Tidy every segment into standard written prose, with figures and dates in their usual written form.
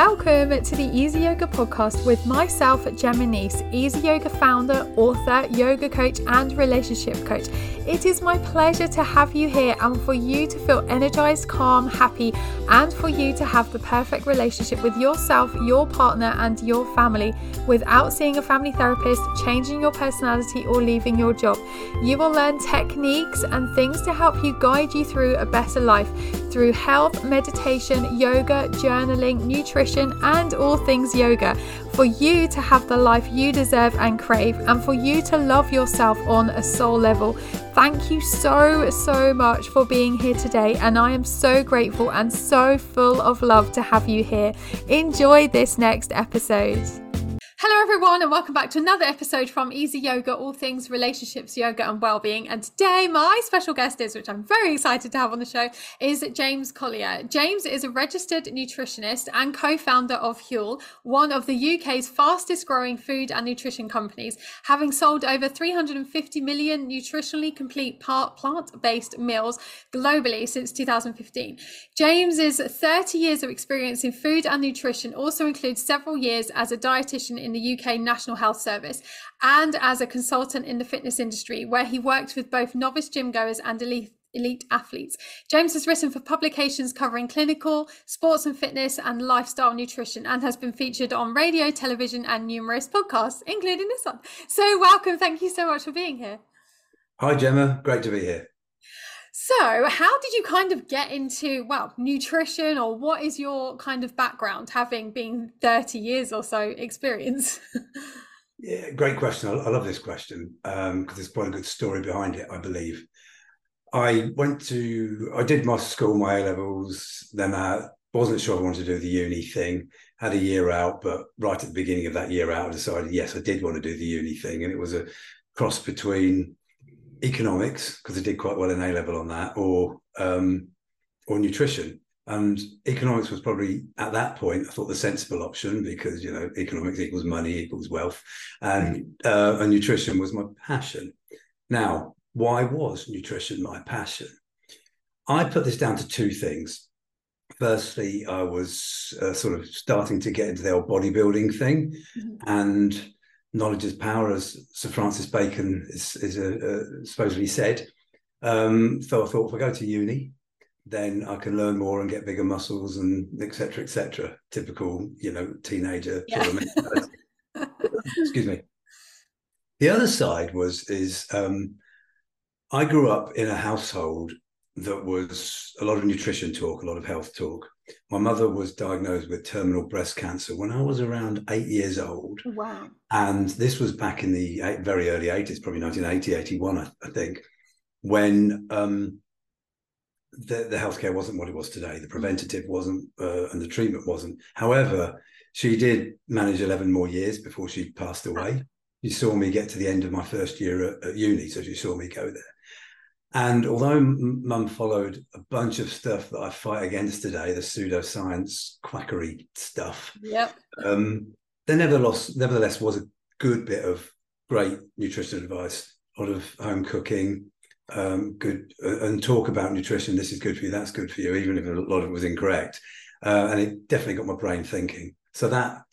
Welcome to the Easy Yoga podcast with myself, Gemma Nice, Easy Yoga founder, author, yoga coach, and relationship coach. It is my pleasure to have you here and for you to feel energized, calm, happy, and for you to have the perfect relationship with yourself, your partner, and your family without seeing a family therapist, changing your personality, or leaving your job. You will learn techniques and things to help you guide you through a better life through health, meditation, yoga, journaling, nutrition, and all things yoga, for you to have the life you deserve and crave, and for you to love yourself on a soul level. Thank you so much for being here today, and I am so grateful and so full of love to have you here. Enjoy this next episode. Hello everyone, and welcome back to another episode from Easy Yoga, all things relationships, yoga and well-being. And today my special guest is, which I'm very excited to have on the show, is James Collier. James is a registered nutritionist and co-founder of Huel, one of the UK's fastest growing food and nutrition companies, having sold over 350 million nutritionally complete plant-based meals globally since 2015. James's 30 years of experience in food and nutrition also includes several years as a dietitian in the UK National Health Service and as a consultant in the fitness industry, where he worked with both novice gym goers and elite athletes. James has written for publications covering clinical, sports and fitness and lifestyle nutrition, and has been featured on radio, television, and numerous podcasts, including this one. So welcome. Thank you so much for being here. Hi, Gemma. Great to be here. So how did you kind of get into, nutrition, or what is your kind of background, having been 30 years or so experience? Yeah, great question. I love this question because there's quite a good story behind it, I believe. I did my school, my A-levels, then I wasn't sure I wanted to do the uni thing, had a year out, but right at the beginning of that year out, I decided, yes, I did want to do the uni thing. And it was a cross between economics, because I did quite well in A-level on that, or nutrition. And economics was probably, at that point, I thought the sensible option, because, economics equals money equals wealth, and nutrition was my passion. Now, why was nutrition my passion? I put this down to two things. Firstly, I was sort of starting to get into the old bodybuilding thing, and knowledge is power, as Sir Francis Bacon is supposedly said. So I thought, if I go to uni, then I can learn more and get bigger muscles and et cetera, typical, teenager. Yeah. Sort of excuse me. The other side is I grew up in a household that was a lot of nutrition talk, a lot of health talk. My mother was diagnosed with terminal breast cancer when I was around 8 years old. Wow. And this was back in the very early 80s, probably 1980, 81, I think, when the healthcare wasn't what it was today. The preventative wasn't, and the treatment wasn't. However, she did manage 11 more years before she passed away. She saw me get to the end of my first year at uni, so she saw me go there. And although Mum followed a bunch of stuff that I fight against today, the pseudoscience quackery stuff, yep. There nevertheless was a good bit of great nutrition advice, a lot of home cooking, good and talk about nutrition. This is good for you, that's good for you, even if a lot of it was incorrect. And it definitely got my brain thinking. So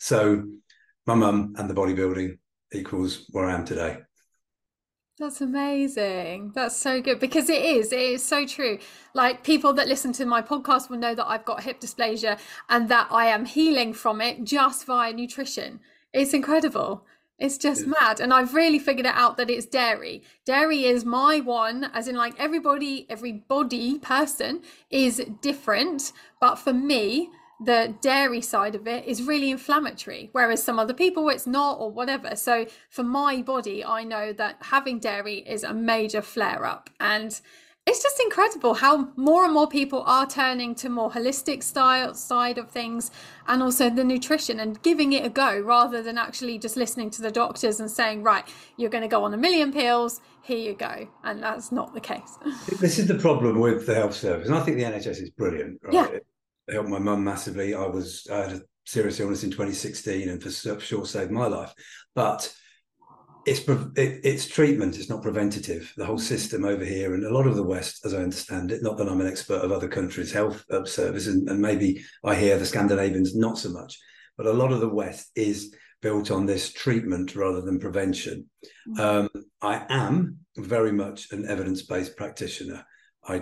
my mum and the bodybuilding equals where I am today. That's amazing. That's so good, because it is so true. Like, people that listen to my podcast will know that I've got hip dysplasia and that I am healing from it just via nutrition. It's incredible. It's just mad. And I've really figured it out that it's dairy. Dairy is my one, as in, like, every body person is different. But for me, the dairy side of it is really inflammatory, whereas some other people it's not, or whatever. So for my body, I know that having dairy is a major flare up, and it's just incredible how more and more people are turning to more holistic side of things, and also the nutrition, and giving it a go rather than actually just listening to the doctors and saying, right, you're going to go on 1 million pills, here you go. And that's not the case. This is the problem with the health service, and I think the NHS is brilliant, right? Yeah. It helped my mum massively. I had a serious illness in 2016, and for sure saved my life. But it's treatment. It's not preventative. The whole system over here, and a lot of the West, as I understand it, not that I'm an expert of other countries' health service, and maybe I hear the Scandinavians not so much, but a lot of the West is built on this treatment rather than prevention. I am very much an evidence-based practitioner. I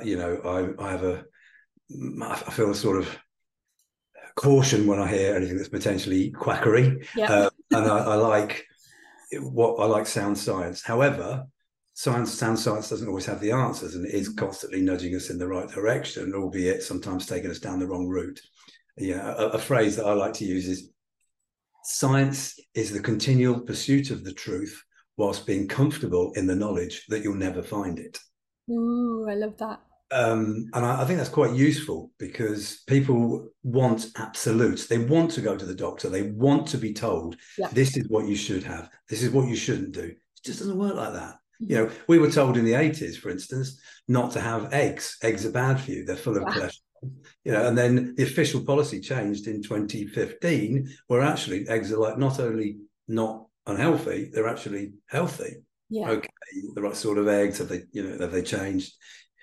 feel a sort of caution when I hear anything that's potentially quackery, and I like sound science. However, sound science doesn't always have the answers, and it is constantly nudging us in the right direction, albeit sometimes taking us down the wrong route. A phrase that I like to use is, science is the continual pursuit of the truth whilst being comfortable in the knowledge that you'll never find it. Ooh, I love that. And I think that's quite useful, because people want absolutes. They want to go to the doctor. They want to be told, this is what you should have. This is what you shouldn't do. It just doesn't work like that. We were told in the 80s, for instance, not to have eggs. Eggs are bad for you. They're full of cholesterol. And then the official policy changed in 2015, where actually eggs are like not only not unhealthy, they're actually healthy. Okay, the right sort of eggs, have they changed?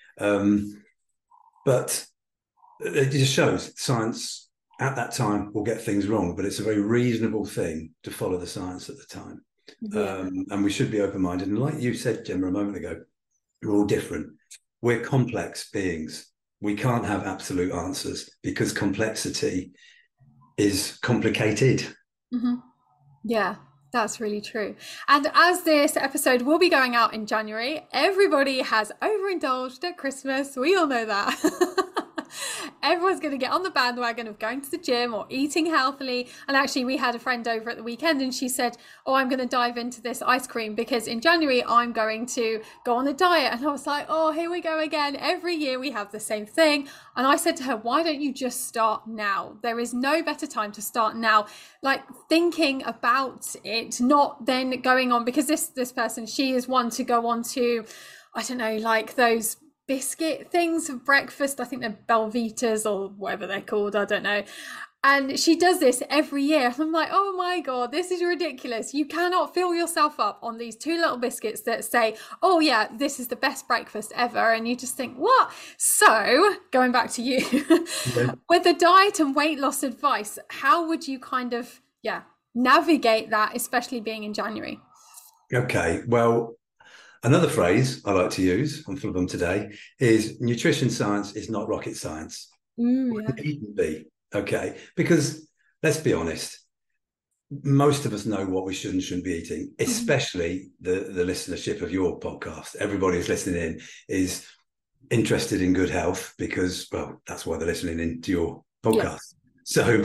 But it just shows science at that time will get things wrong, but it's a very reasonable thing to follow the science at the time. And we should be open-minded. And like you said, Gemma, a moment ago, we're all different. We're complex beings. We can't have absolute answers, because complexity is complicated. Yeah, that's really true. And as this episode will be going out in January, everybody has overindulged at Christmas. We all know that. Everyone's going to get on the bandwagon of going to the gym or eating healthily. And actually, we had a friend over at the weekend, and she said, oh, I'm going to dive into this ice cream because in January I'm going to go on a diet. And I was like, oh, here we go again. Every year we have the same thing. And I said to her, why don't you just start now? There is no better time to start now. Like, thinking about it, not then going on, because this person, she is one to go on to, I don't know, like those biscuit things for breakfast. I think they're Belvitas or whatever they're called, I don't know. And she does this every year. I'm like, oh my God, this is ridiculous. You cannot fill yourself up on these two little biscuits that say, oh yeah, this is the best breakfast ever. And you just think, what? So going back to you, with the diet and weight loss advice, how would you kind of, navigate that, especially being in January? Okay, well, another phrase I like to use, I'm full of them today, is nutrition science is not rocket science. It needn't be. Okay, because let's be honest, most of us know what we should and shouldn't be eating, especially the listenership of your podcast. Everybody who's listening in is interested in good health because, well, that's why they're listening into your podcast. So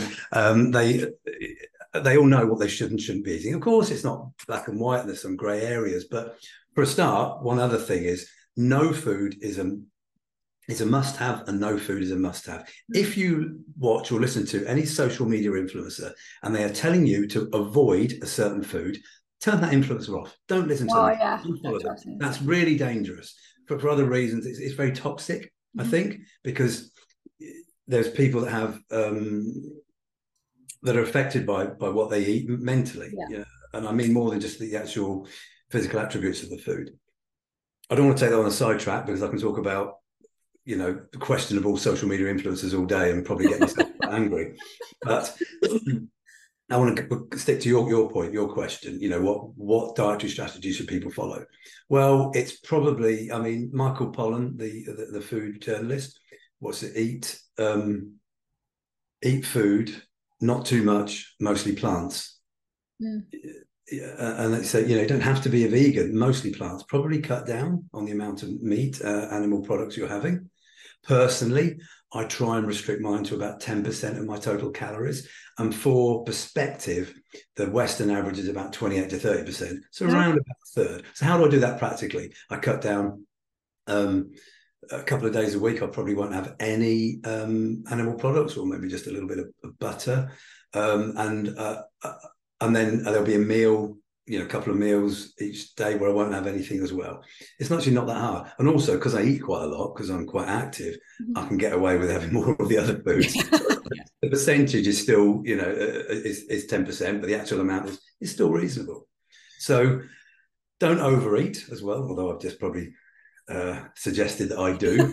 they all know what they should and shouldn't be eating. Of course, it's not black and white, and there's some grey areas. But for a start, one other thing is no food is a must-have, and no food is a must-have. If you watch or listen to any social media influencer and they are telling you to avoid a certain food, turn that influencer off. Don't listen to them. Don't follow them. That's really dangerous. For other reasons, it's very toxic, I think, because there's people that have that are affected by what they eat mentally. And I mean more than just the actual physical attributes of the food. I don't want to take that on a sidetrack, because I can talk about questionable social media influencers all day and probably get myself angry. But I want to stick to your point, your question. What dietary strategy should people follow? Well, it's probably, Michael Pollan, the food journalist, eat food, not too much, mostly plants. And they say, you don't have to be a vegan, mostly plants. Probably cut down on the amount of meat, animal products you're having. Personally, I try and restrict mine to about 10% of my total calories. And for perspective, the Western average is about 28 to 30%. So around about a third. So how do I do that practically? I cut down a couple of days a week. I probably won't have any animal products, or maybe just a little bit of butter. And then there'll be a meal, a couple of meals each day where I won't have anything as well. It's actually not that hard. And also, because I eat quite a lot, because I'm quite active, I can get away with having more of the other foods. The percentage is still, is 10%, but the actual amount is still reasonable. So don't overeat as well, although I've just probably suggested that I do.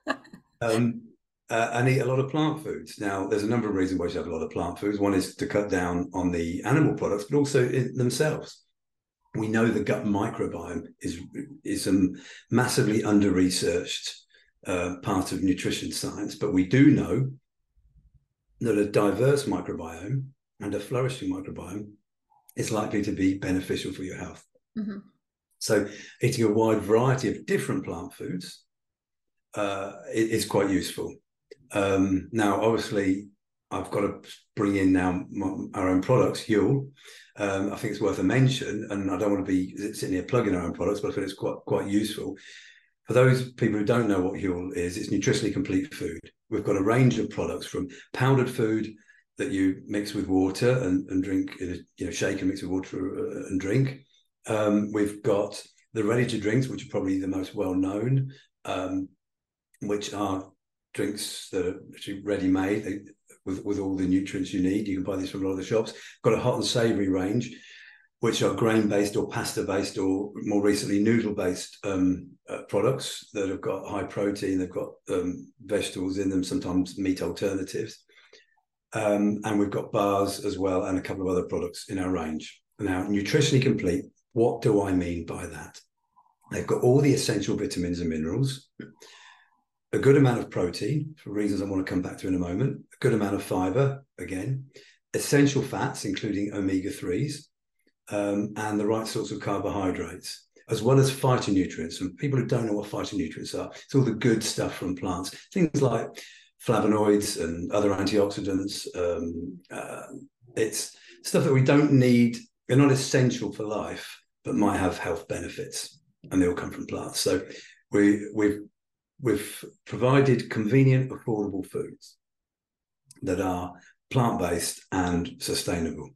And eat a lot of plant foods. Now, there's a number of reasons why you have a lot of plant foods. One is to cut down on the animal products, but also in themselves. We know the gut microbiome is a massively under-researched part of nutrition science, but we do know that a diverse microbiome and a flourishing microbiome is likely to be beneficial for your health. Mm-hmm. So eating a wide variety of different plant foods is quite useful. Now, obviously, I've got to bring in now our own products, Huel. I think it's worth a mention, and I don't want to be sitting here plugging our own products, but I think it's quite useful. For those people who don't know what Huel is, it's nutritionally complete food. We've got a range of products, from powdered food that you mix with water and drink, shake and mix with water and drink. We've got the ready-to-drinks, which are probably the most well-known, which are drinks that are actually ready-made with all the nutrients you need. You can buy these from a lot of the shops. Got a hot and savoury range, which are grain-based or pasta-based, or more recently noodle-based products that have got high protein. They've got vegetables in them, sometimes meat alternatives. And we've got bars as well, and a couple of other products in our range. Now, nutritionally complete, what do I mean by that? They've got all the essential vitamins and minerals, a good amount of protein, for reasons I want to come back to in a moment, a good amount of fiber, again, essential fats, including omega-3s, and the right sorts of carbohydrates, as well as phytonutrients. And people who don't know what phytonutrients are, it's all the good stuff from plants, things like flavonoids and other antioxidants. It's stuff that we don't need. They're not essential for life, but might have health benefits, and they all come from plants. So we've provided convenient, affordable foods that are plant-based and sustainable.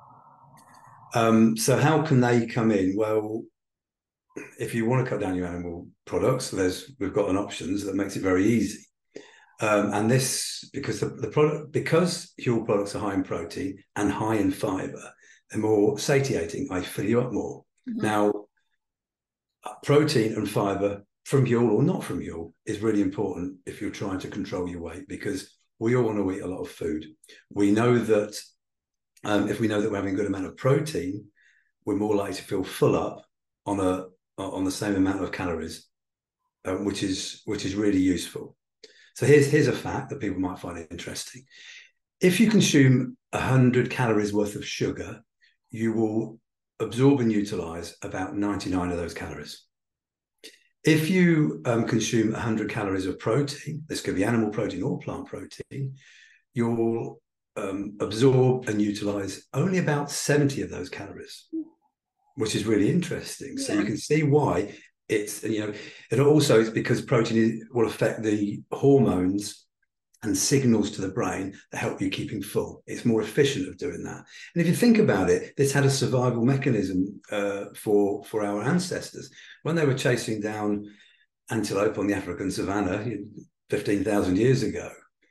So how can they come in? Well, if you want to cut down your animal products, we've got an options that makes it very easy. And this, because because Huel products are high in protein and high in fiber, they're more satiating. I fill you up more. Mm-hmm. Now, protein and fiber from Huel or not from Huel is really important if you're trying to control your weight, because we all want to eat a lot of food. We know that if we know that we're having a good amount of protein, we're more likely to feel full up on the same amount of calories, which is really useful. So here's a fact that people might find interesting. If you consume 100 calories worth of sugar, you will absorb and utilize about 99 of those calories. If you consume 100 calories of protein, this could be animal protein or plant protein, you'll absorb and utilize only about 70 of those calories, which is really interesting. Yeah. So you can see why it's, it also is because protein will affect the hormones and signals to the brain that help you keeping full. It's more efficient of doing that. And if you think about it, this had a survival mechanism for our ancestors. When they were chasing down antelope on the African savannah 15,000 years ago,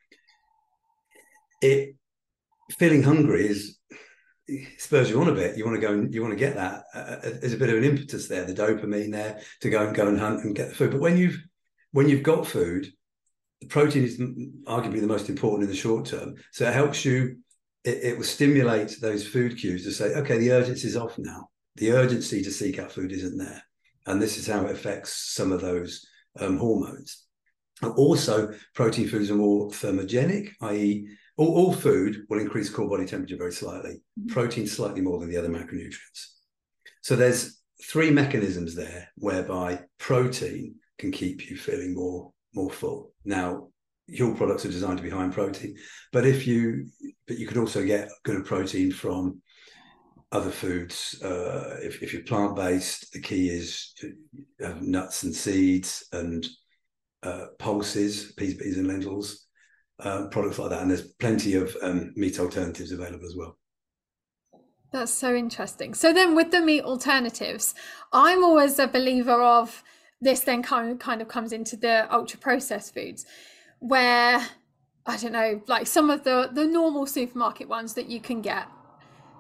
feeling hungry spurs you on a bit. You want to go and you want to get that. There's a bit of an impetus there, the dopamine there to go and hunt and get the food. But when you've got food, the protein is arguably the most important in the short term. So it helps you. It will stimulate those food cues to say, okay, the urgency is off now. The urgency to seek out food isn't there, and this is how it affects some of those hormones. And also, protein foods are more thermogenic, i.e., all food will increase core body temperature very slightly. Protein slightly more than the other macronutrients. So there's three mechanisms there whereby protein can keep you feeling more full. Now, Huel products are designed to be high in protein, but you could also get good protein from other foods. If you're plant-based, the key is nuts and seeds and pulses, peas, beans, and lentils. Products like that, and there's plenty of meat alternatives available as well. That's so interesting. So then with the meat alternatives, I'm always a believer of this then kind of comes into the ultra processed foods, where I don't know, like some of the normal supermarket ones that you can get,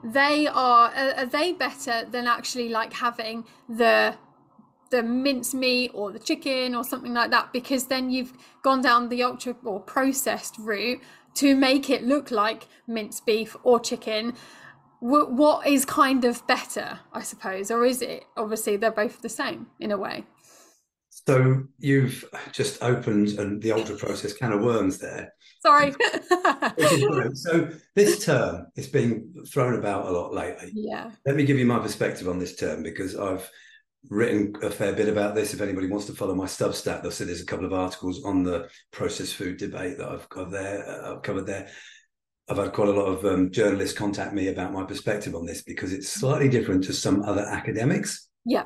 they are they better than actually like having the mince meat or the chicken or something like that, because then you've gone down the ultra or processed route to make it look like minced beef or chicken? What is kind of better, I suppose, or is it obviously they're both the same in a way? So you've just opened the ultra processed can of worms there. Sorry. Which is great. So this term, it's been thrown about a lot lately. Yeah. Let me give you my perspective on this term, because I've written a fair bit about this. If anybody wants to follow my Substack, they'll see there's a couple of articles on the processed food debate that I've got there. I've covered there. I've had quite a lot of journalists contact me about my perspective on this, because it's slightly different to some other academics. Yeah.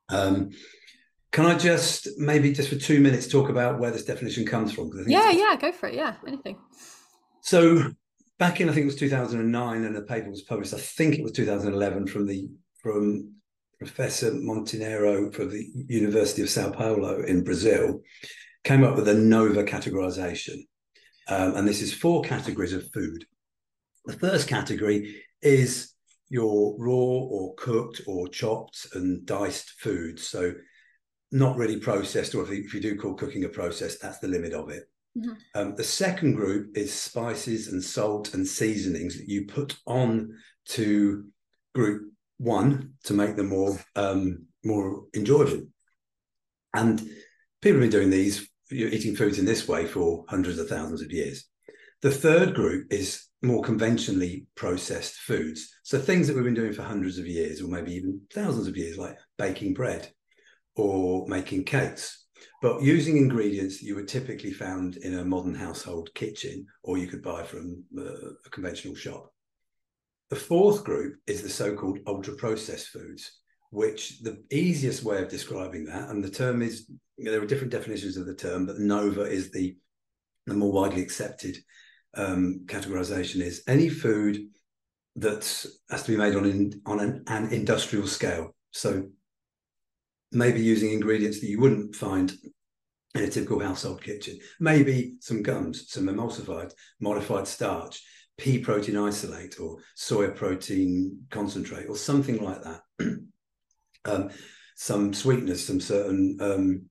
Can I just maybe just for 2 minutes talk about where this definition comes from? Yeah, go for it. Yeah, anything. So back in, I think it was 2009, and a paper was published, I think it was 2011, from Professor Montenegro from the University of Sao Paulo in Brazil, came up with a NOVA categorization. And this is 4 categories of food. The first category is your raw or cooked or chopped and diced foods. So not really processed, or if you do call cooking a process, that's the limit of it. Mm-hmm. The second group is spices and salt and seasonings that you put on to group 1 to make them more enjoyable. And people have been doing these, eating foods in this way for hundreds of thousands of years. The third group is more conventionally processed foods. So things that we've been doing for hundreds of years, or maybe even thousands of years, like baking bread or making cakes, but using ingredients that you would typically found in a modern household kitchen, or you could buy from a conventional shop. The fourth group is the so-called ultra-processed foods, which the easiest way of describing that, and the term is, there are different definitions of the term, but NOVA is the more widely accepted categorization, is any food that has to be made on an industrial scale. So maybe using ingredients that you wouldn't find in a typical household kitchen. Maybe some gums, some emulsified, modified starch, pea protein isolate, or soya protein concentrate, or something like that. Some sweeteners, some certain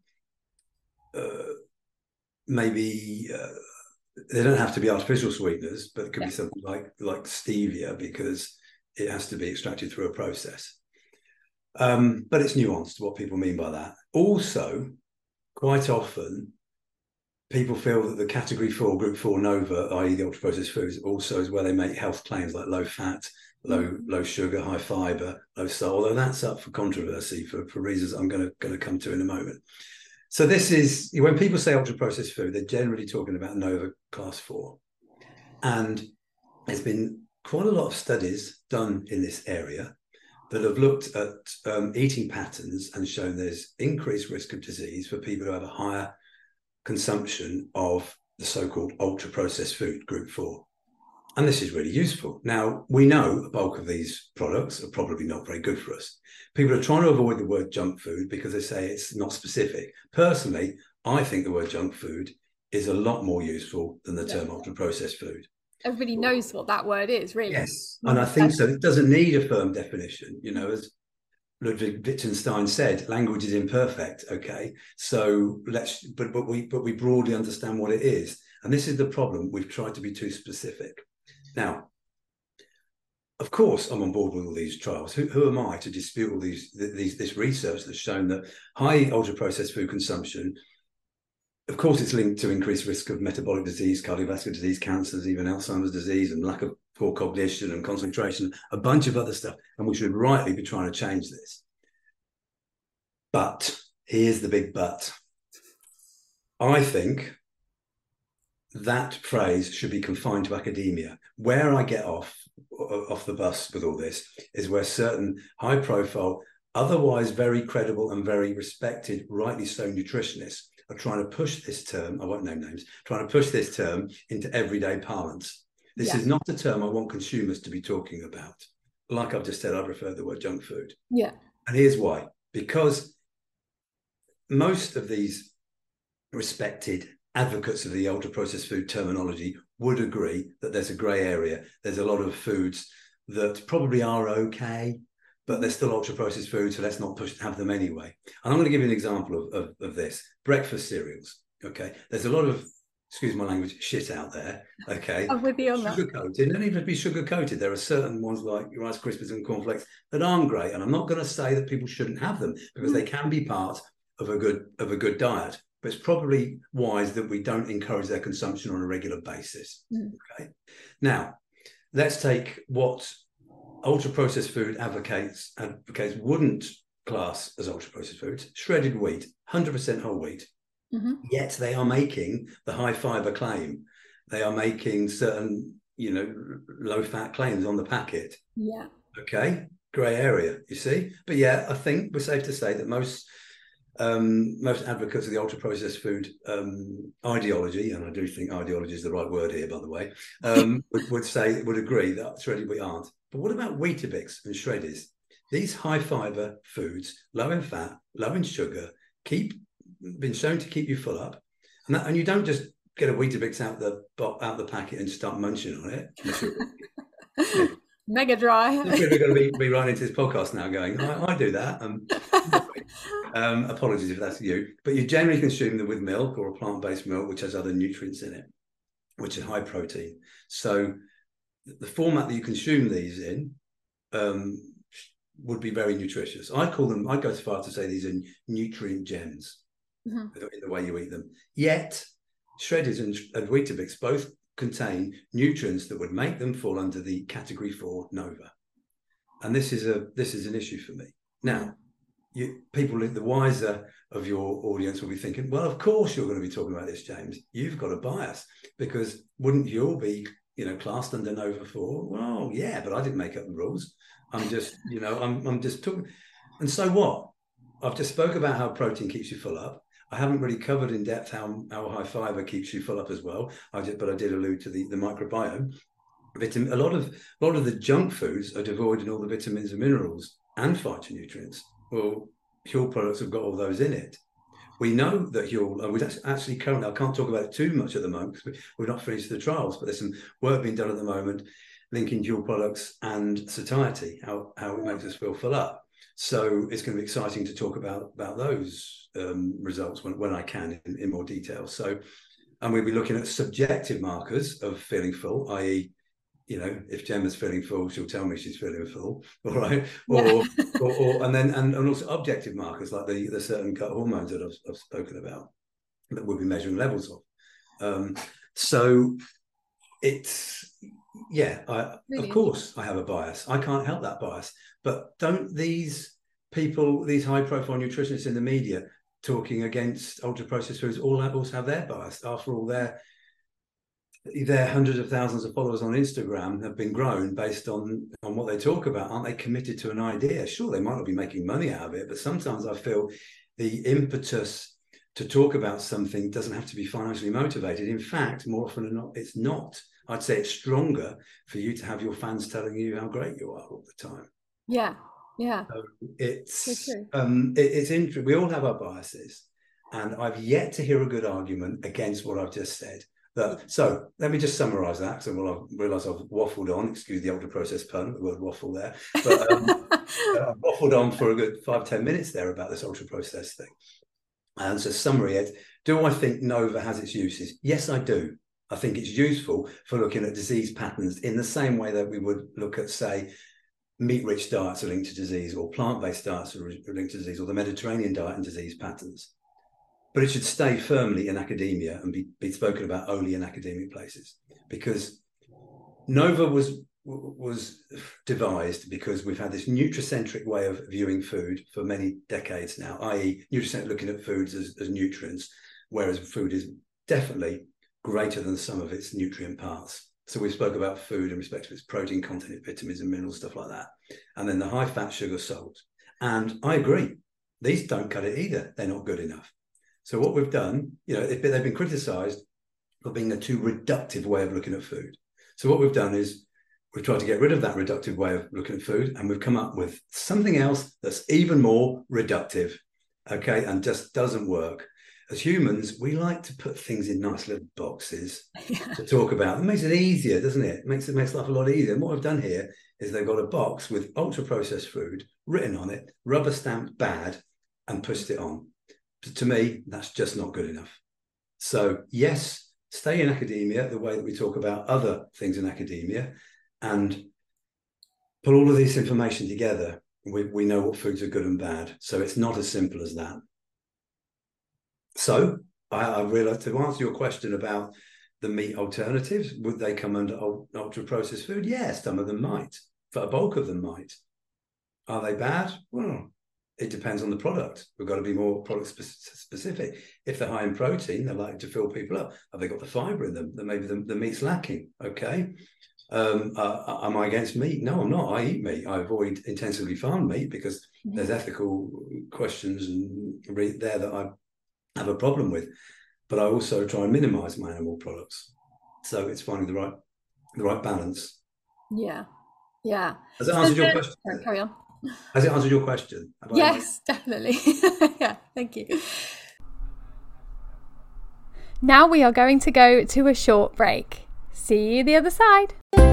maybe they don't have to be artificial sweeteners, but it could be something like stevia, because it has to be extracted through a process. But it's nuanced what people mean by that. Also, quite often, people feel that the category 4, group 4 NOVA, i.e. the ultra-processed foods, also is where they make health claims like low fat, low sugar, high fiber, low salt, although that's up for controversy for reasons I'm going to come to in a moment. So this is, when people say ultra-processed food, they're generally talking about NOVA class 4. And there's been quite a lot of studies done in this area that have looked at eating patterns and shown there's increased risk of disease for people who have a higher consumption of the so-called ultra-processed food, group 4. And this is really useful. Now, we know a bulk of these products are probably not very good for us. People are trying to avoid the word junk food because they say it's not specific. Personally, I think the word junk food is a lot more useful than the term ultra-processed food. Everybody knows what that word is, really. Yes, and I think so. It doesn't need a firm definition. You know, as Ludwig Wittgenstein said, language is imperfect. Okay, so but we broadly understand what it is, and this is the problem. We've tried to be too specific. Now, of course, I'm on board with all these trials. Who am I to dispute all this research that's shown that high ultra-processed food consumption, of course, it's linked to increased risk of metabolic disease, cardiovascular disease, cancers, even Alzheimer's disease, and lack of poor cognition and concentration, a bunch of other stuff. And we should rightly be trying to change this. But here's the big but. I think that phrase should be confined to academia. Where I get off the bus with all this is where certain high-profile, otherwise very credible and very respected, rightly so, nutritionists are trying to push this term, I won't name names, trying to push this term into everyday parlance. This is not a term I want consumers to be talking about. Like I've just said, I prefer the word junk food. Yeah. And here's why. Because most of these respected advocates of the ultra-processed food terminology would agree that there's a grey area. There's a lot of foods that probably are okay, but they're still ultra-processed food, so let's not have them anyway. And I'm going to give you an example of this. Breakfast cereals, okay? There's a lot of, excuse my language, shit out there, okay? I'm with you on that. Sugar-coated, don't even be sugar-coated. There are certain ones like Rice Krispies and cornflakes that aren't great, and I'm not going to say that people shouldn't have them, because they can be part of a good diet, but it's probably wise that we don't encourage their consumption on a regular basis, okay? Now, let's take what ultra-processed food advocates wouldn't class as ultra-processed foods: shredded wheat, 100% whole wheat. Yet they are making the high fiber claim. They are making certain, low fat claims on the packet. Yeah. Okay, grey area, you see. But yeah, I think we're safe to say that most advocates of the ultra-processed food ideology, and I do think ideology is the right word here, by the way, would agree that shredded wheat aren't. But what about Weetabix and Shreddies? These high fiber foods, low in fat, low in sugar, been shown to keep you full up, and you don't just get a Weetabix out the packet and start munching on it. Mega dry. We're going to be running into this podcast now going, I do that. Apologies if that's you, but you generally consume them with milk or a plant-based milk, which has other nutrients in it, which is high protein. So the format that you consume these in would be very nutritious. I'd go so far to say these are nutrient gems in the way you eat them. Yet Shredders and Weetabix both contain nutrients that would make them fall under the category 4 Nova, and this is an issue for me. Now, people, the wiser of your audience, will be thinking, well, of course you're going to be talking about this, James. You've got a bias, because wouldn't you all be classed under Nova 4? Well, yeah, but I didn't make up the rules. I'm just I'm just talking. And so what? I've just spoke about how protein keeps you full up. I haven't really covered in depth how high fiber keeps you full up as well. But I did allude to the microbiome. A lot of the junk foods are devoid in all the vitamins and minerals and phytonutrients. Well, Huel products have got all those in it. We know that Huel, and we actually currently, I can't talk about it too much at the moment because we're not finished the trials, but there's some work being done at the moment linking Huel products and satiety, how it makes us feel full up. So it's going to be exciting to talk about those results when I can in more detail. So, and we'll be looking at subjective markers of feeling full, i.e., if Gemma's feeling full, she'll tell me she's feeling full, all right? Or and also objective markers like the certain gut hormones that I've spoken about that we'll be measuring levels of. So it's of course I have a bias. I can't help that bias. But don't these people, these high-profile nutritionists in the media talking against ultra-processed foods, also have their bias? After all, their hundreds of thousands of followers on Instagram have been grown based on what they talk about. Aren't they committed to an idea? Sure, they might not be making money out of it, but sometimes I feel the impetus to talk about something doesn't have to be financially motivated. In fact, more often than not, it's not. I'd say it's stronger for you to have your fans telling you how great you are all the time. Yeah. So it's interesting. We all have our biases, and I've yet to hear a good argument against what I've just said. So let me just summarize that, because I realize I've waffled on. Excuse the ultra-processed pun, the word waffle there. But I've waffled on for a good 5-10 minutes there about this ultra-processed thing. And so summary is, do I think Nova has its uses? Yes, I do. I think it's useful for looking at disease patterns in the same way that we would look at, say, meat-rich diets are linked to disease, or plant-based diets are linked to disease, or the Mediterranean diet and disease patterns. But it should stay firmly in academia and be spoken about only in academic places, because Nova was devised because we've had this nutricentric way of viewing food for many decades now, i.e. nutricentric, looking at foods as nutrients, whereas food is definitely greater than some of its nutrient parts. So we spoke about food in respect to its protein content, vitamins and minerals, stuff like that. And then the high fat, sugar, salt. And I agree, these don't cut it either. They're not good enough. So what we've done, they've been criticised for being a too reductive way of looking at food. So what we've done is we've tried to get rid of that reductive way of looking at food, and we've come up with something else that's even more reductive, okay, and just doesn't work. As humans, we like to put things in nice little boxes to talk about. It makes it easier, doesn't it? It makes life a lot easier. And what I've done here is they've got a box with ultra processed food written on it, rubber stamped bad, and pushed it on. To me, that's just not good enough. So yes, stay in academia the way that we talk about other things in academia, and put all of this information together. We know what foods are good and bad. So it's not as simple as that. So I realized, to answer your question about the meat alternatives, would they come under ultra processed food? Yes, some of them might, but a bulk of them might. Are they bad? Well, it depends on the product. We've got to be more product specific. If they're high in protein, they're likely to fill people up. Have they got the fiber in them? Then maybe the meat's lacking. Okay. Am I against meat? No, I'm not. I eat meat. I avoid intensively farmed meat because there's ethical questions and there that I have a problem with. But I also try and minimize my animal products. So it's finding the right balance. Yeah. Has it answered your question? Sorry, carry on. Has it answered your question? Yes, definitely. Yeah, thank you. Now we are going to go to a short break. See you the other side.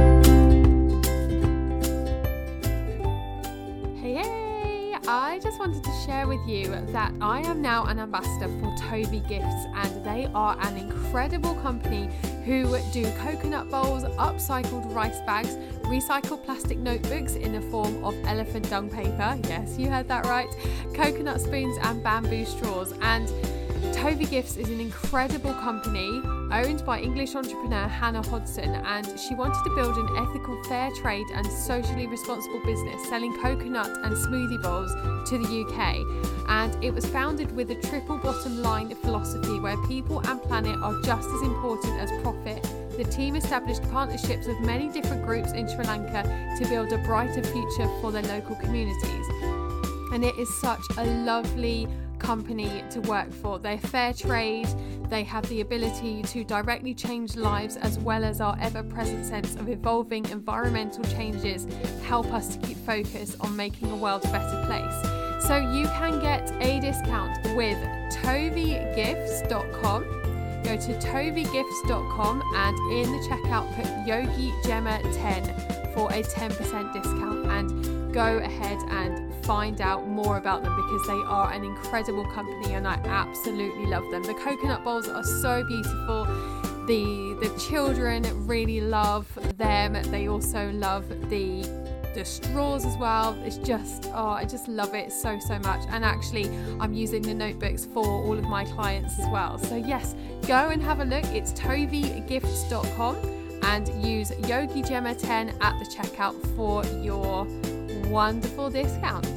Hey, I just wanted to share with you that I am now an ambassador for Toby Gifts, and they are an incredible company who do coconut bowls, upcycled rice bags, recycled plastic notebooks in the form of elephant dung paper, yes, you heard that right, coconut spoons and bamboo straws. And Toby Gifts is an incredible company owned by English entrepreneur Hannah Hodson, and she wanted to build an ethical, fair trade and socially responsible business selling coconut and smoothie bowls to the UK. And it was founded with a triple bottom line philosophy where people and planet are just as important as profit. The team established partnerships with many different groups in Sri Lanka to build a brighter future for their local communities. And it is such a lovely company to work for. They're fair trade, they have the ability to directly change lives, as well as our ever-present sense of evolving environmental changes help us to keep focus on making a world a better place. So you can get a discount with tovygifts.com. Go to tovygifts.com and in the checkout put YogiGemma10 for a 10% discount, and go ahead and find out more about them because they are an incredible company and I absolutely love them. The coconut bowls are so beautiful. The children really love them. They also love the straws as well. It's just, I just love it so much. And actually I'm using the notebooks for all of my clients as well. So yes, go and have a look. It's tovygifts.com and use YogiGemma10 at the checkout for your wonderful discounts.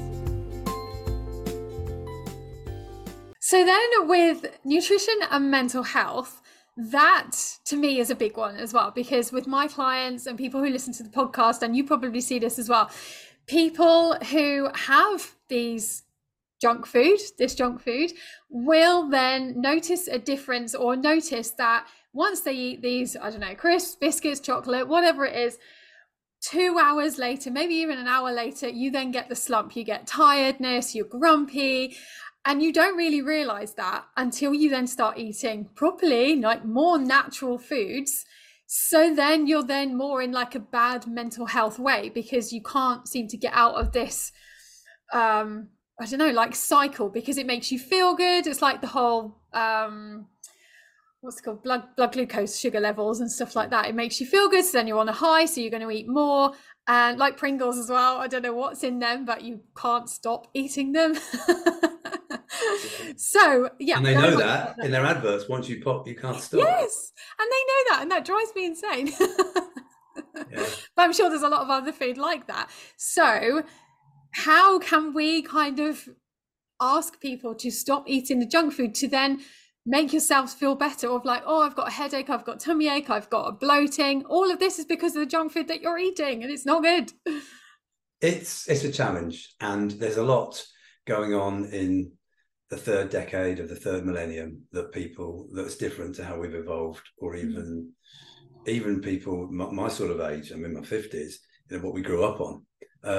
So then with nutrition and mental health, that to me is a big one as well, because with my clients and people who listen to the podcast, and you probably see this as well, people who have this junk food will then notice a difference, or notice that once they eat these, I don't know, crisps, biscuits, chocolate, whatever it is, 2 hours later, maybe even an hour later, you then get the slump, you get tiredness, you're grumpy. And you don't really realize that until you then start eating properly, like more natural foods. So then you're then more in like a bad mental health way, because you can't seem to get out of this, I don't know, like cycle, because it makes you feel good. It's like the whole, what's it called, blood glucose sugar levels and stuff like that. It makes you feel good. So then you're on a high, so you're going to eat more. And like Pringles as well. I don't know what's in them, but you can't stop eating them. So yeah, and they know that in their adverts, once you pop you can't stop. Yes, and they know that, and that drives me insane. Yeah. But I'm sure there's a lot of other food like that. So how can we kind of ask people to stop eating the junk food to then make yourselves feel better, of like, oh, I've got a headache, I've got tummy ache, I've got a bloating, all of this is because of the junk food that you're eating, and it's not good. It's a challenge, and there's a lot going on in the third decade of the third millennium that's different to how we've evolved, or even people my sort of age. I'm in my 50s, what we grew up on.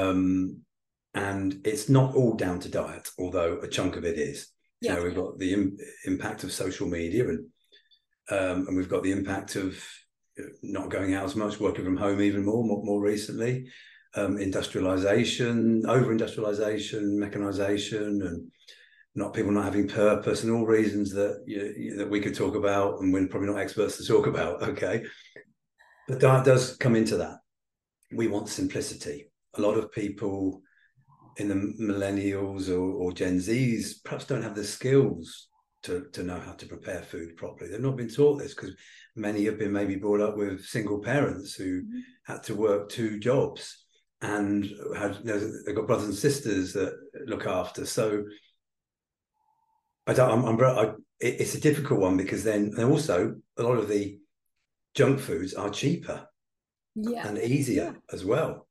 And it's not all down to diet, although a chunk of it is. Yeah. We've got the impact of social media, and we've got the impact of not going out as much, working from home even more recently. industrialization, over-industrialization, mechanization, and people not having purpose, and all reasons that that we could talk about, and we're probably not experts to talk about. Okay, but diet does come into that. We want simplicity. A lot of people in the millennials or Gen Zs perhaps don't have the skills to know how to prepare food properly. They've not been taught this because many have been maybe brought up with single parents who had to work 2 jobs and they've got brothers and sisters that look after. So it's a difficult one, because then also a lot of the junk foods are cheaper and easier as well.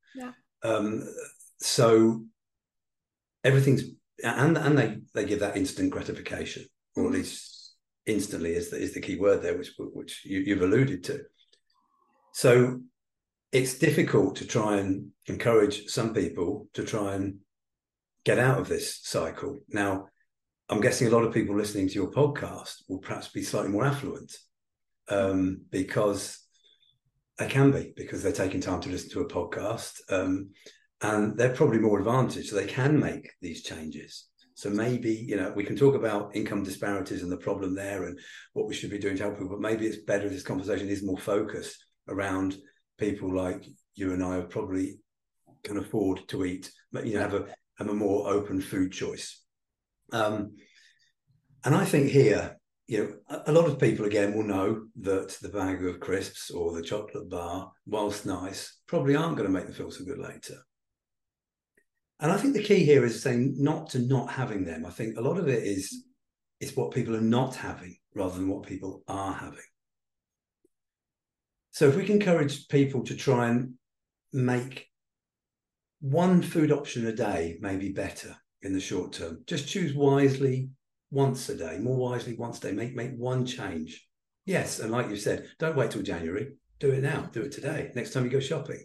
So everything's and they give that instant gratification, or at least instantly is the key word there, which you've alluded to. So it's difficult to try and encourage some people to try and get out of this cycle. Now, I'm guessing a lot of people listening to your podcast will perhaps be slightly more affluent, because they can be, because they're taking time to listen to a podcast, and they're probably more advantaged, so they can make these changes. So maybe, we can talk about income disparities and the problem there and what we should be doing to help people, but maybe it's better if this conversation is more focused around people like you and I who probably can afford to eat, have a more open food choice. And I think here, a lot of people, again, will know that the bag of crisps or the chocolate bar, whilst nice, probably aren't going to make them feel so good later. And I think the key here is saying not having them. I think a lot of it is what people are not having rather than what people are having. So if we can encourage people to try and make one food option a day maybe better in the short term, just choose wisely once a day, more wisely once a day, make one change. Yes, and like you said, don't wait till January, do it now, do it today, next time you go shopping.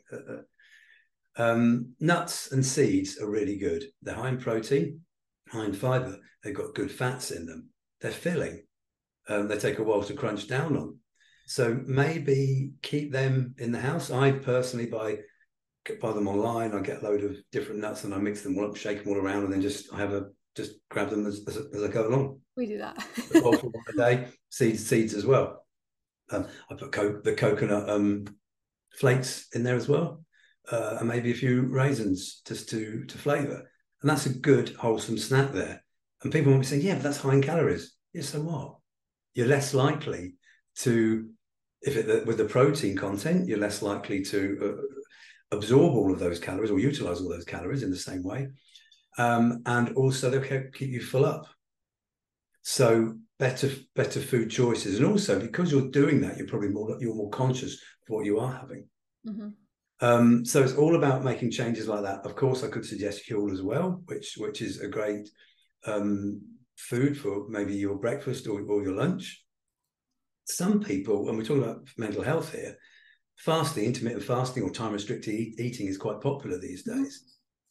Nuts and seeds are really good. They're high in protein, high in fiber, they've got good fats in them, they're filling, they take a while to crunch down on. So maybe keep them in the house. I personally buy them online. I get a load of different nuts and I mix them all up, shake them all around, and then just grab them as I go along. We do that. A bowl for one a day. Seeds as well. I put the coconut flakes in there as well, and maybe a few raisins just to flavour. And that's a good wholesome snack there. And people might be saying, yeah, but that's high in calories. Yeah, so what? You're less likely to, with the protein content, you're less likely to absorb all of those calories or utilize all those calories in the same way. And also they'll keep you full up. So better food choices. And also because you're doing that, you're more conscious of what you are having. Mm-hmm. So it's all about making changes like that. Of course, I could suggest Huel as well, which is a great food for maybe your breakfast or your lunch. Some people, when we're talking about mental health here, fasting, intermittent fasting or time-restricted eating is quite popular these days.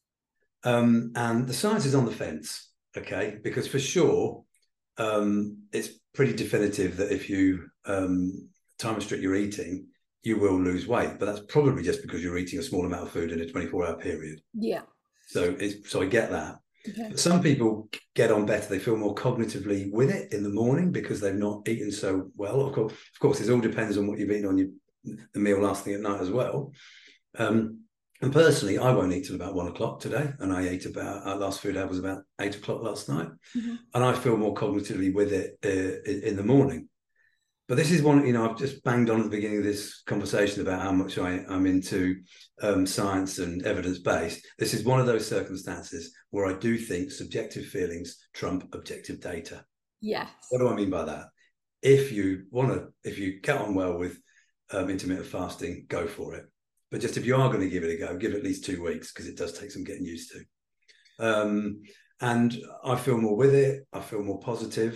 And the science is on the fence, okay? Because for sure, it's pretty definitive that if you time-restrict your eating, you will lose weight. But that's probably just because you're eating a small amount of food in a 24-hour period. Yeah. So I get that. Okay. But some people get on better. They feel more cognitively with it in the morning because they've not eaten so well. Of course, it all depends on what you've eaten on the meal last thing at night as well. And personally, I won't eat till about 1 o'clock today. And I ate our last food I had was about 8 o'clock last night. Mm-hmm. And I feel more cognitively with it in the morning. But this is one, I've just banged on at the beginning of this conversation about how much I'm into science and evidence-based. This is one of those circumstances where I do think subjective feelings trump objective data. Yes. What do I mean by that? If you get on well with intermittent fasting, go for it. But just if you are going to give it a go, give it at least 2 weeks because it does take some getting used to. And I feel more with it. I feel more positive.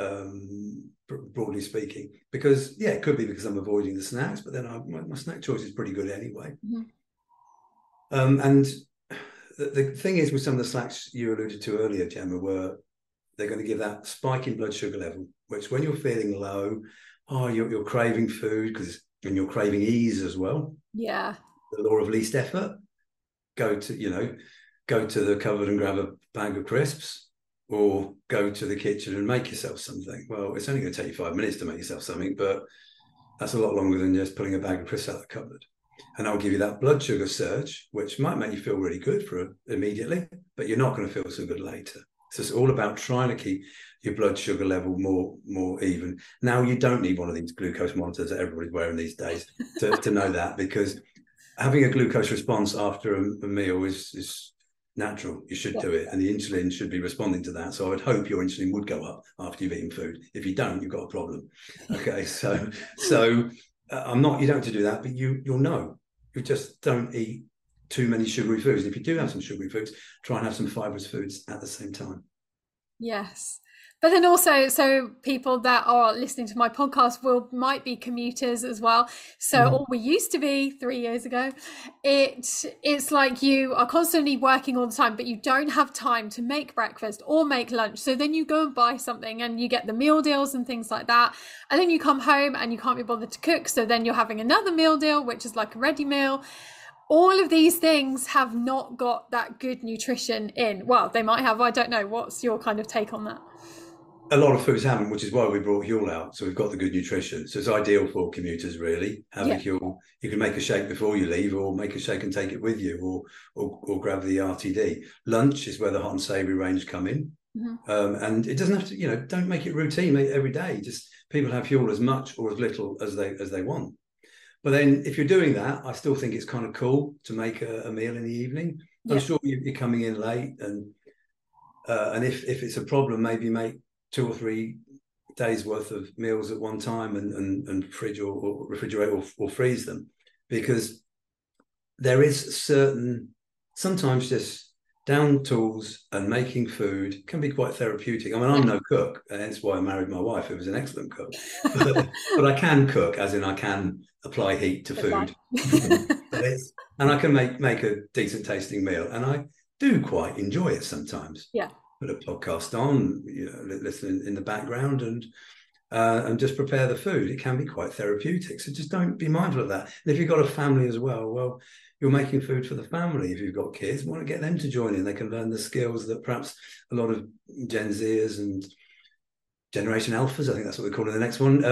Broadly speaking, because it could be because I'm avoiding the snacks, but then my snack choice is pretty good anyway. Mm-hmm. And the thing is with some of the snacks you alluded to earlier, Gemma, were they're going to give that spike in blood sugar level, which when you're feeling low, you're craving food and you're craving ease as well. Yeah. The law of least effort. go to the cupboard and grab a bag of crisps, or go to the kitchen and make yourself something. Well, it's only going to take you 5 minutes to make yourself something, but that's a lot longer than just pulling a bag of crisps out of the cupboard. And I'll give you that blood sugar surge, which might make you feel really good immediately, but you're not going to feel so good later. So it's all about trying to keep your blood sugar level more even. Now, you don't need one of these glucose monitors that everybody's wearing these days to know that, because having a glucose response after a meal is natural. You should do it, and the insulin should be responding to that. So I would hope your insulin would go up after you've eaten food. If you don't, you've got a problem. Okay, so you don't have to do that, but you'll know. You just don't eat too many sugary foods. And if you do have some sugary foods, try and have some fibrous foods at the same time. Yes. But then also, so people that are listening to my podcast might be commuters as well. So, or we used to be 3 years ago. It's like you are constantly working all the time, but you don't have time to make breakfast or make lunch. So then you go and buy something and you get the meal deals and things like that. And then you come home and you can't be bothered to cook. So then you're having another meal deal, which is like a ready meal. All of these things have not got that good nutrition in. Well, they might have, I don't know. What's your kind of take on that? A lot of foods haven't, which is why we brought Huel out. So we've got the good nutrition. So it's ideal for commuters, really. Have a Huel. You can make a shake before you leave, or make a shake and take it with you, or grab the RTD. Lunch is where the hot and savoury range come in. And it doesn't have to, don't make it routine, make it every day. Just people have Huel as much or as little as they want. But then if you're doing that, I still think it's kind of cool to make a meal in the evening. I'm sure you're coming in late, and if it's a problem, maybe make 2 or 3 days worth of meals at one time and fridge or refrigerate or freeze them, because there is sometimes just down tools and making food can be quite therapeutic. I mean, I'm no cook, and that's why I married my wife, who was an excellent cook. But I can cook, as in I can apply heat to food. And I can make a decent tasting meal, and I do quite enjoy it sometimes. Yeah. Put a podcast on, listen in the background, and just prepare the food. It can be quite therapeutic. So just don't be mindful of that. And if you've got a family as well, you're making food for the family. If you've got kids, you want to get them to join in. They can learn the skills that perhaps a lot of Gen Zers and Generation Alphas, I think that's what we're calling the next one,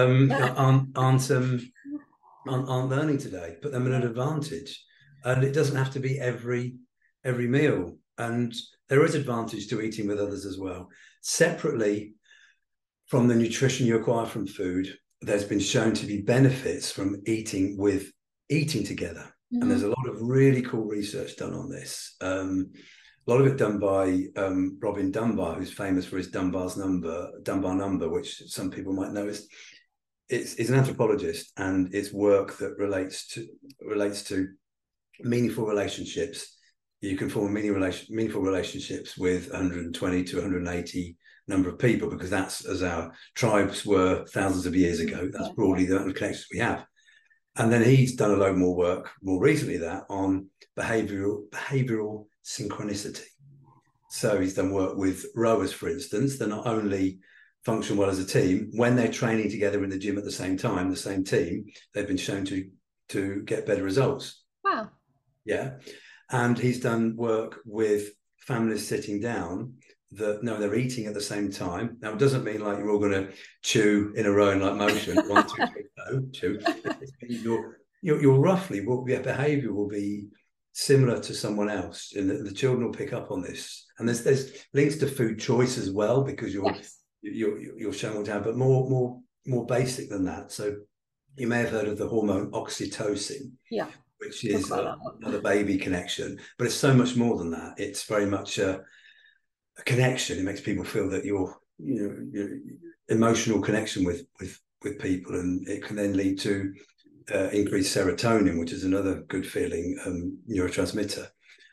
aren't learning today. Put them at an advantage. And it doesn't have to be every meal. And there is advantage to eating with others as well. Separately from the nutrition you acquire from food, there's been shown to be benefits from eating together. And there's a lot of really cool research done on this. A lot of it done by Robin Dunbar, who's famous for his Dunbar number, which some people might know. It's an anthropologist, and it's work that relates to meaningful relationships. You can form meaningful relationships with 120 to 180 number of people, because that's as our tribes were thousands of years ago. That's broadly the connections we have. And then he's done a load more work more recently on behavioral synchronicity. So he's done work with rowers, for instance. They not only function well as a team, when they're training together in the gym at the same time, the same team, they've been shown to get better results. Wow. Yeah. And he's done work with families sitting down that know they're eating at the same time. Now, it doesn't mean like you're all going to chew in a row in like motion. 1, 2, 3, no, chew. You're roughly, your behaviour will be similar to someone else, and the children will pick up on this. And there's links to food choice as well, because you're shown what to have, but more basic than that. So you may have heard of the hormone oxytocin. Yeah. Which is another baby connection, but it's so much more than that. It's very much a connection. It makes people feel that your emotional connection with people, and it can then lead to increased serotonin, which is another good feeling neurotransmitter.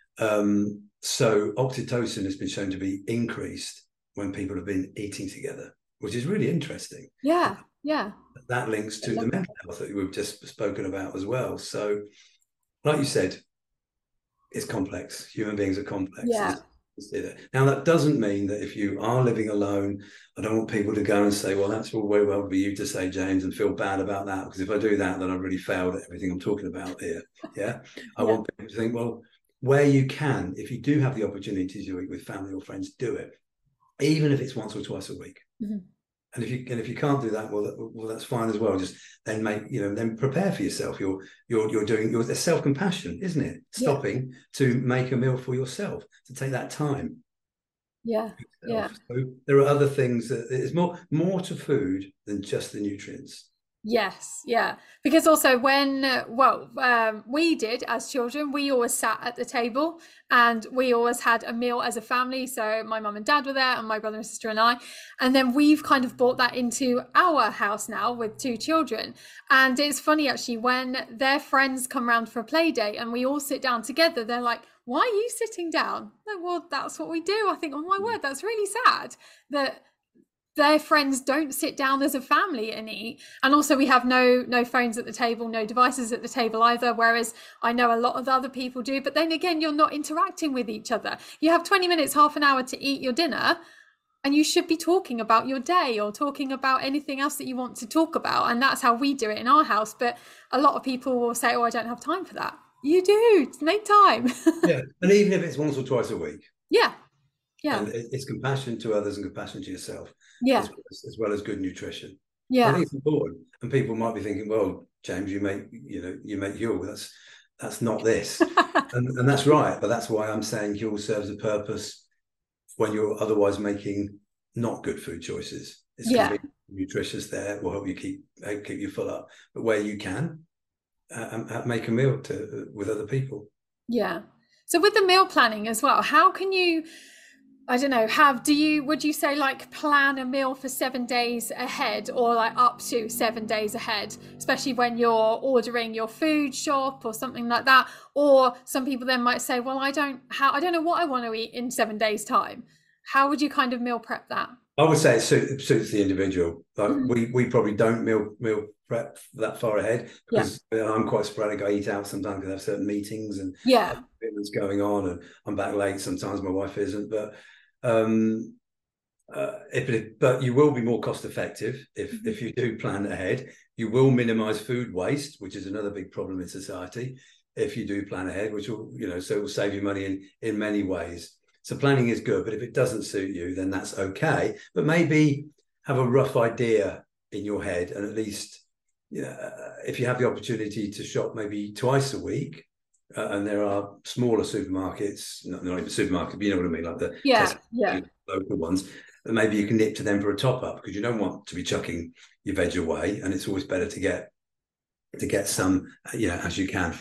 So oxytocin has been shown to be increased when people have been eating together, which is really interesting. Yeah. That links to the mental health that we've just spoken about as well. So, like you said, it's complex. Human beings are complex. Yeah. Now, that doesn't mean that if you are living alone, I don't want people to go and say, well, that's all very well for you to say, James, and feel bad about that, because if I do that, then I've really failed at everything I'm talking about here. Yeah. I want people to think, well, where you can, if you do have the opportunity to eat with family or friends, do it, even if it's once or twice a week. Mm-hmm. And if you can't do that, well, that's fine as well. Just then then prepare for yourself. You're doing self-compassion, isn't it? Stopping to make a meal for yourself, to take that time. Yeah. Yeah. So there are other things that there's more to food than just the nutrients. Yes, yeah. Because also when, we did as children, we always sat at the table and we always had a meal as a family. So my mum and dad were there and my brother and sister and I. And then we've kind of brought that into our house now with 2 children. And it's funny actually, when their friends come around for a play date and we all sit down together, they're like, why are you sitting down? Like, well, that's what we do. I think, oh my word, that's really sad that their friends don't sit down as a family and eat. And also we have no phones at the table, no devices at the table either, whereas I know a lot of other people do. But then again, you're not interacting with each other. You have 20 minutes, half an hour to eat your dinner, and you should be talking about your day or talking about anything else that you want to talk about. And that's how we do it in our house. But a lot of people will say, oh, I don't have time for that. You do, make time. Yeah, and even if it's once or twice a week. Yeah. And it's compassion to others and compassion to yourself, as well as good nutrition. Yeah, I think it's important. And people might be thinking, well, James, you make Huel. That's not this, and that's right. But that's why I'm saying Huel serves a purpose when you're otherwise making not good food choices. It's going to be nutritious there, will help you keep you full up. But where you can, make a meal with other people. Yeah. So with the meal planning as well, how can you, I don't know, would you say like plan a meal for 7 days ahead or like up to 7 days ahead, especially when you're ordering your food shop or something like that? Or some people then might say, well, I don't know what I want to eat in 7 days time. How would you kind of meal prep that? I would say it suits the individual. Like we probably don't meal prep that far ahead because I'm quite sporadic. I eat out sometimes because I have certain meetings and commitments going on, and I'm back late. Sometimes my wife isn't, but you will be more cost effective if you do plan ahead. You will minimize food waste, which is another big problem in society. If you do plan ahead, which will so it will save you money in many ways. So planning is good, but if it doesn't suit you, then that's okay. But maybe have a rough idea in your head, and at least if you have the opportunity to shop maybe twice a week. And there are smaller supermarkets, not even supermarkets, but you know what I mean, like the local ones. And maybe you can nip to them for a top up because you don't want to be chucking your veg away, and it's always better to get some, as you can.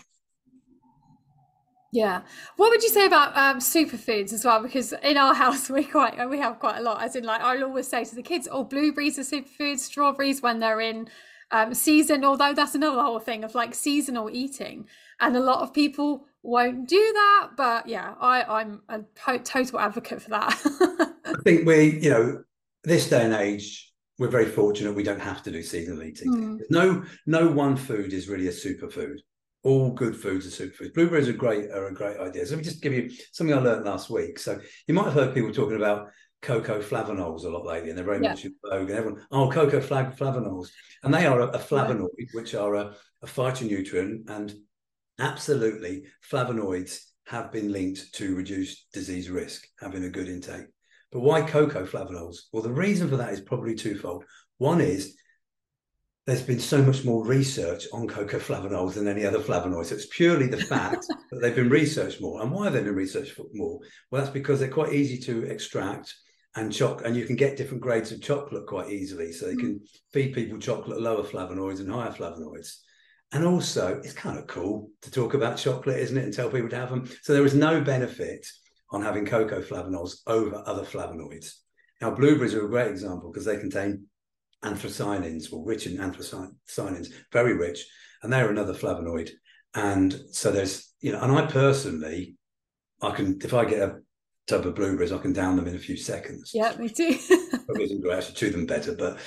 Yeah. What would you say about superfoods as well? Because in our house we have quite a lot. As in, like, I'll always say to the kids, "Oh, blueberries are superfoods, strawberries when they're in season." Although that's another whole thing of like seasonal eating. And a lot of people won't do that. But yeah, I'm a total advocate for that. I think this day and age, we're very fortunate we don't have to do seasonal eating. No one food is really a superfood. All good foods are superfoods. Blueberries are a great idea. So let me just give you something I learned last week. So you might have heard people talking about cocoa flavonols a lot lately, and they're very much in vogue. And everyone, cocoa flavonols. And they are a flavonoid, which are a phytonutrient, and absolutely, flavonoids have been linked to reduced disease risk, having a good intake. But why cocoa flavonols? Well, the reason for that is probably twofold. One is there's been so much more research on cocoa flavonols than any other flavonoids. So it's purely the fact that they've been researched more. And why have they been researched more? Well, that's because they're quite easy to extract and you can get different grades of chocolate quite easily. So they can feed people chocolate lower flavonoids and higher flavonoids. And also, it's kind of cool to talk about chocolate, isn't it? And tell people to have them. So there is no benefit on having cocoa flavonols over other flavonoids. Now, blueberries are a great example because they contain anthocyanins, rich in anthocyanins, very rich. And they're another flavonoid. And so there's, and I personally, if I get a tub of blueberries, I can down them in a few seconds. Yeah, me too. Probably isn't great, I should chew them better. But,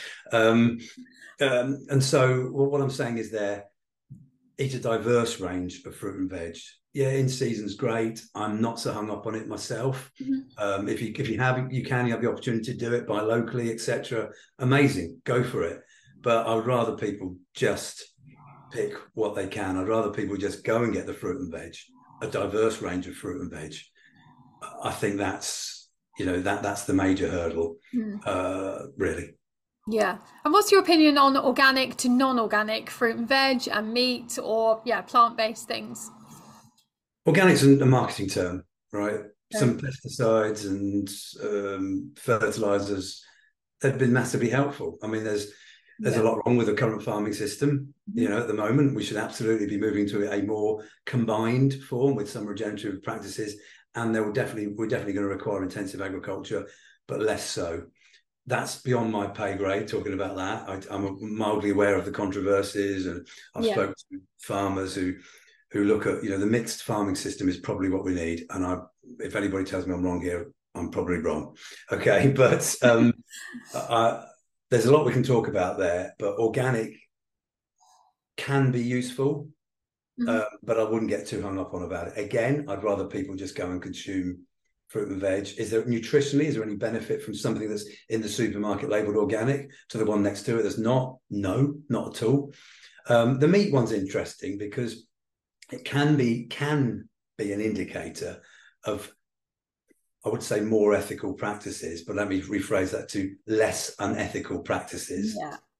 and so what I'm saying is eat a diverse range of fruit and veg. Yeah, in season's great. I'm not so hung up on it myself. If you have the opportunity to do it, buy locally, etc. Amazing, go for it. But I would rather people just pick what they can. I'd rather people just go and get the fruit and veg a diverse range of fruit and veg. I think that's, that's the major hurdle, really. Yeah. And what's your opinion on organic to non-organic fruit and veg and meat, or plant-based things? Organic's a marketing term, right? Okay. Some pesticides and fertilizers have been massively helpful. I mean, there's a lot wrong with the current farming system. At the moment, we should absolutely be moving to a more combined form with some regenerative practices, and we're definitely going to require intensive agriculture, but less so. That's beyond my pay grade, talking about that. I'm mildly aware of the controversies, and I've spoken to farmers who look at, the mixed farming system is probably what we need. And if anybody tells me I'm wrong here, I'm probably wrong. Okay, but there's a lot we can talk about there, but organic can be useful, but I wouldn't get too hung up on about it. Again, I'd rather people just go and consume fruit and veg. Is there any benefit from something that's in the supermarket labeled organic to the one next to it that's not? No, not at all. The meat one's interesting because it can be an indicator of, I would say, more ethical practices, but let me rephrase that to less unethical practices.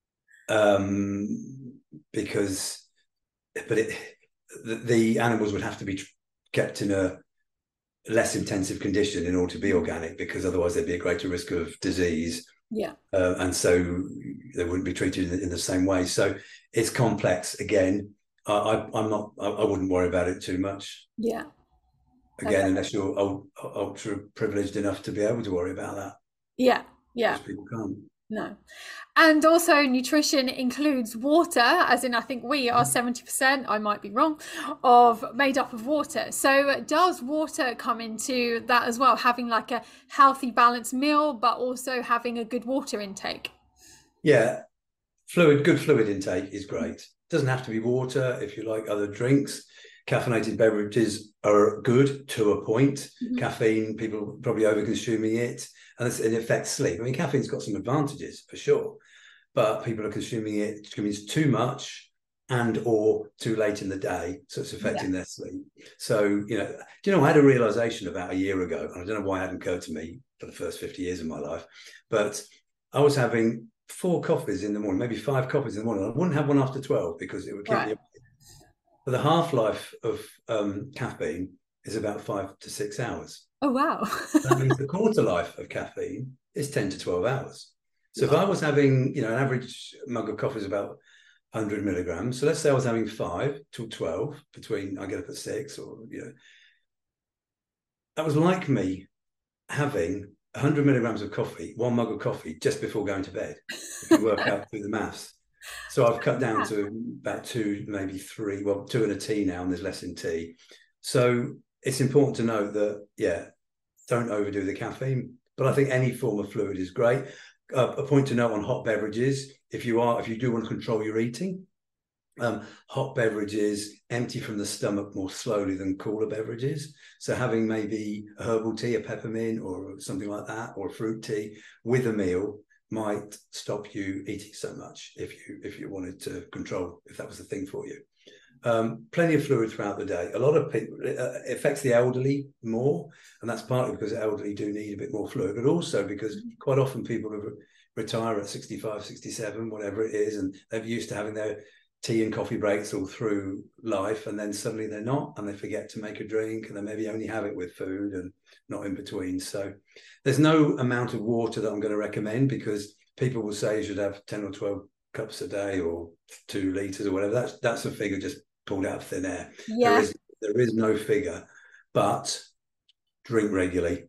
Because the animals would have to be kept in a less intensive condition in order to be organic, because otherwise there'd be a greater risk of disease. And so they wouldn't be treated in the same way. So it's complex. Again, I wouldn't worry about it too much. Again, unless you're ultra privileged enough to be able to worry about that. Most people can't. No. And also nutrition includes water, as in I think we are 70%, I might be wrong, made up of water. So does water come into that as well, having like a healthy balanced meal, but also having a good water intake? Yeah, good fluid intake is great. Doesn't have to be water. If you like other drinks, caffeinated beverages are good to a point. Caffeine, people probably over consuming it, and it affects sleep. I mean, caffeine's got some advantages for sure, but people are consuming it too much and or too late in the day, so it's affecting their sleep. So, I had a realization about a year ago, and I don't know why it hadn't occurred to me for the first 50 years of my life, but I was having 4 coffees in the morning, maybe 5 coffees in the morning. I wouldn't have one after 12 because it would keep me. But the half-life of caffeine is about 5 to 6 hours. Oh, wow. That means the quarter life of caffeine is 10 to 12 hours. So if I was having, an average mug of coffee is about 100 milligrams. So let's say I was having 5 to 12 between, I get up at 6 or, that was like me having 100 milligrams of coffee, 1 mug of coffee just before going to bed, if you work out through the maths. So I've cut down to about 2, maybe 3, 2 and a tea now, and there's less in tea. So it's important to note that, don't overdo the caffeine. But I think any form of fluid is great. A point to note on hot beverages, if you do want to control your eating, hot beverages empty from the stomach more slowly than cooler beverages. So having maybe a herbal tea, a peppermint or something like that, or a fruit tea with a meal might stop you eating so much if you wanted to control, if that was the thing for you. Plenty of fluid throughout the day. A lot of people, it affects the elderly more, and that's partly because the elderly do need a bit more fluid, but also because quite often people retire at 65, 67, whatever it is, and they're used to having their tea and coffee breaks all through life, and then suddenly they're not, and they forget to make a drink, and they maybe only have it with food and not in between. So there's no amount of water that I'm going to recommend, because people will say you should have 10 or 12 cups a day or 2 liters or whatever. That's a figure just pulled out of thin air. There is no figure, but drink regularly.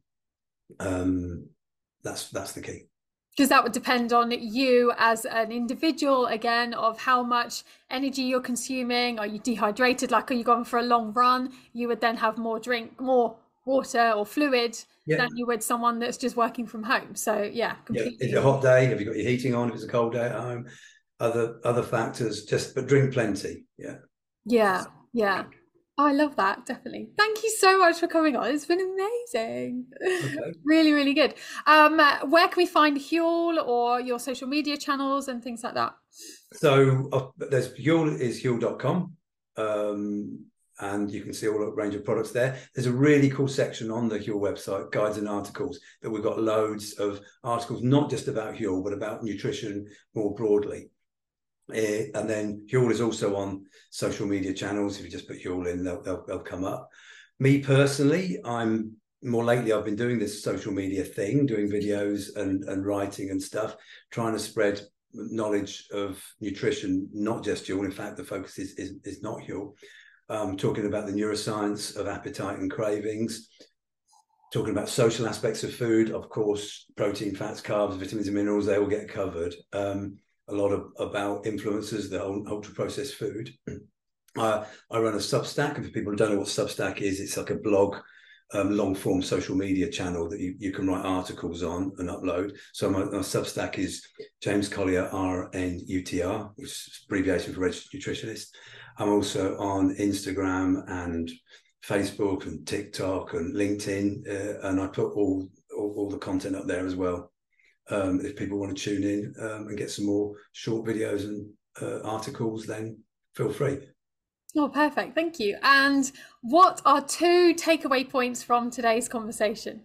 That's the key. Because that would depend on you as an individual, again, of how much energy you're consuming. Are you dehydrated? Like, are you going for a long run? You would then have more water or fluid than you would someone that's just working from home. So completely. Is it a hot day? Have you got your heating on? If it's a cold day at home, other factors, but drink plenty. Yeah. Oh, I love that, definitely. Thank you so much for coming on. It's been amazing. Okay. Really, really good. Where can we find Huel, or your social media channels and things like that? So there's Huel is Huel.com. and you can see all a range of products there. There's a really cool section on the Huel website, guides and articles, that we've got loads of articles, not just about Huel, but about nutrition more broadly. And then Huel is also on social media channels. If you just put Huel in, they'll come up. Me personally, I've been doing this social media thing, doing videos and writing and stuff, trying to spread knowledge of nutrition, not just Huel. In fact, the focus is not Huel. Talking about the neuroscience of appetite and cravings, talking about social aspects of food, of course, protein, fats, carbs, vitamins and minerals, they all get covered. A lot about influencers, the ultra processed food. I run a Substack, and for people who don't know what Substack is, it's like a blog, long form social media channel that you can write articles on and upload. So my Substack is James Collier RNUTR, which is abbreviation for Registered Nutritionist. I'm also on Instagram and Facebook and TikTok and LinkedIn, and I put all the content up there as well. If people want to tune in and get some more short videos and articles, then feel free. Oh, perfect. Thank you. And what are 2 takeaway points from today's conversation?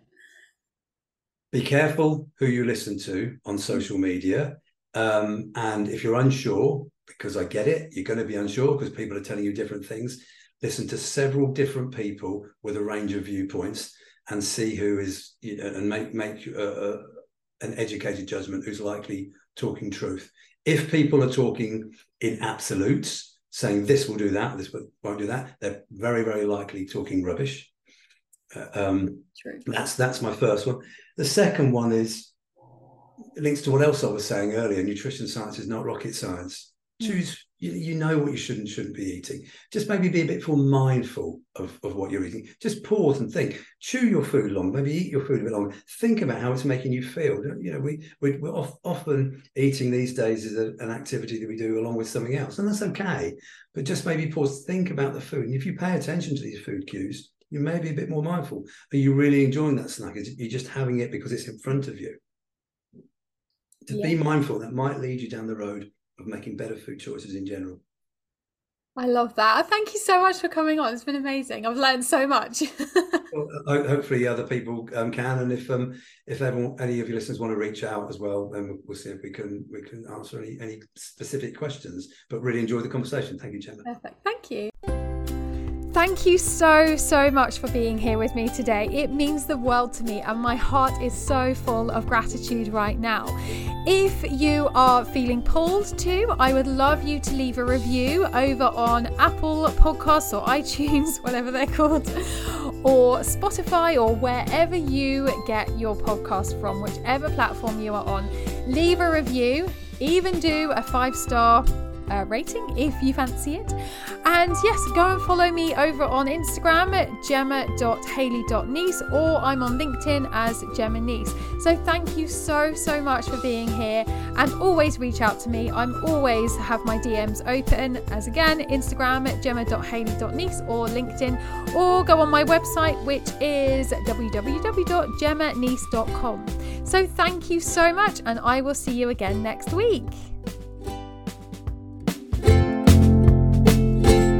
Be careful who you listen to on social media. And if you're unsure, because I get it, you're going to be unsure because people are telling you different things. Listen to several different people with a range of viewpoints and see who is, and make an educated judgment who's likely talking truth. If people are talking in absolutes, saying this will do that, this won't do that, they're very, very likely talking rubbish. True. That's my first one. The second one is links to what else I was saying earlier. Nutrition science is not rocket science. Choose, you know what you should and shouldn't be eating. Just maybe be a bit more mindful of what you're eating. Just pause and think. Chew your food long. Maybe eat your food a bit long. Think about how it's making you feel. We're often eating these days is an activity that we do along with something else, and that's okay. But just maybe pause, think about the food. And if you pay attention to these food cues, you may be a bit more mindful. Are you really enjoying that snack? You're just having it because it's in front of you. Be mindful. That might lead you down the road of making better food choices in general. I love that. Thank you so much for coming on. It's been amazing. I've learned so much. Well, hopefully other people can, and if any of your listeners want to reach out as well, then we'll see if we can answer any specific questions. But really enjoyed the conversation. Thank you, Gemma. Perfect. Thank you. Thank you so much for being here with me today. It means the world to me, and my heart is so full of gratitude right now. If you are feeling pulled to, I would love you to leave a review over on Apple Podcasts or iTunes, whatever they're called, or Spotify, or wherever you get your podcast from, whichever platform you are on. Leave a review, even do a 5-star rating if you fancy it. And yes, go and follow me over on Instagram at gemma.haley.niece, or I'm on LinkedIn as Gemma Niece. So thank you so much for being here, and always reach out to me. I'm always have my DMs open, as again, Instagram at gemma.haley.niece or LinkedIn, or go on my website, which is www.gemmaniece.com. So thank you so much, and I will see you again next week.